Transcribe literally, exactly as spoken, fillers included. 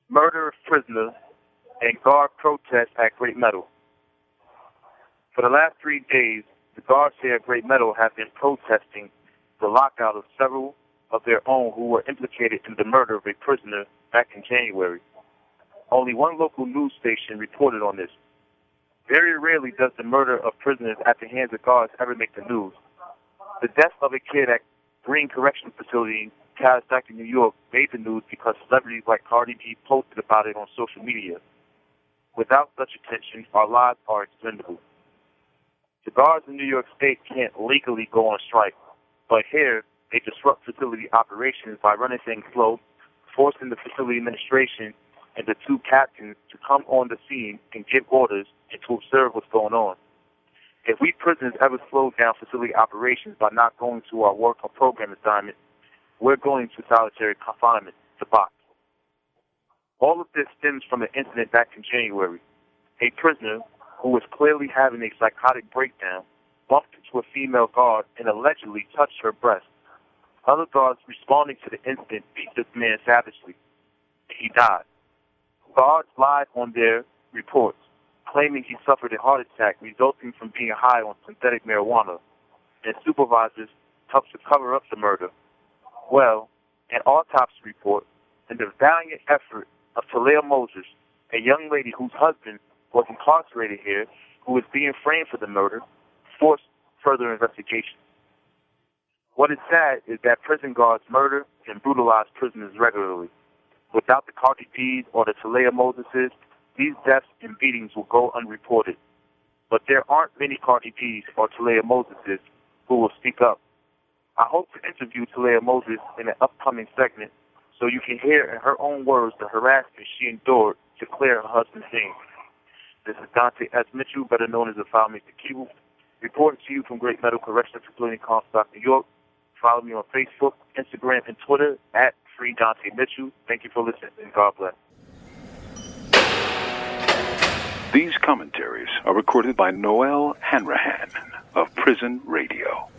murder of prisoner, and guard protest at Great Meadow. For the last three days, the guards here at Great Meadow have been protesting the lockout of several of their own who were implicated in the murder of a prisoner back in January. Only one local news station reported on this. Very rarely does the murder of prisoners at the hands of guards ever make the news. The death of a kid at Green Correctional Facility in Calistock, New York, made the news because celebrities like Cardi B posted about it on social media. Without such attention, our lives are expendable. The guards in New York State can't legally go on strike, but here they disrupt facility operations by running things slow, forcing the facility administration and the two captains to come on the scene and give orders and to observe what's going on. If we prisoners ever slow down facility operations by not going to our work or program assignment, we're going to solitary confinement, the box. All of this stems from an incident back in January. A prisoner, who was clearly having a psychotic breakdown, bumped into a female guard and allegedly touched her breast. Other guards responding to the incident beat this man savagely. He died. Guards lied on their reports, claiming he suffered a heart attack resulting from being high on synthetic marijuana, and supervisors helped to cover up the murder. Well, an autopsy report and the valiant effort of Talia Moses, a young lady whose husband was incarcerated here, who was being framed for the murder, forced further investigation. What is sad is that prison guards murder and brutalize prisoners regularly. Without the Cardi B's or the Talia Moseses, these deaths and beatings will go unreported. But there aren't many Cardi B's or Talia Moseses who will speak up. I hope to interview Talia Moses in an upcoming segment so you can hear in her own words the harassment she endured to clear her husband's name. This is Dante S. Mitchell, better known as the File Mister Kibu, reporting to you from Great Meadow Correctional Facility in Comstock, New York. Follow me on Facebook, Instagram, and Twitter at Free Dante Mitchell. Thank you for listening, and God bless. These commentaries are recorded by Noel Hanrahan of Prison Radio.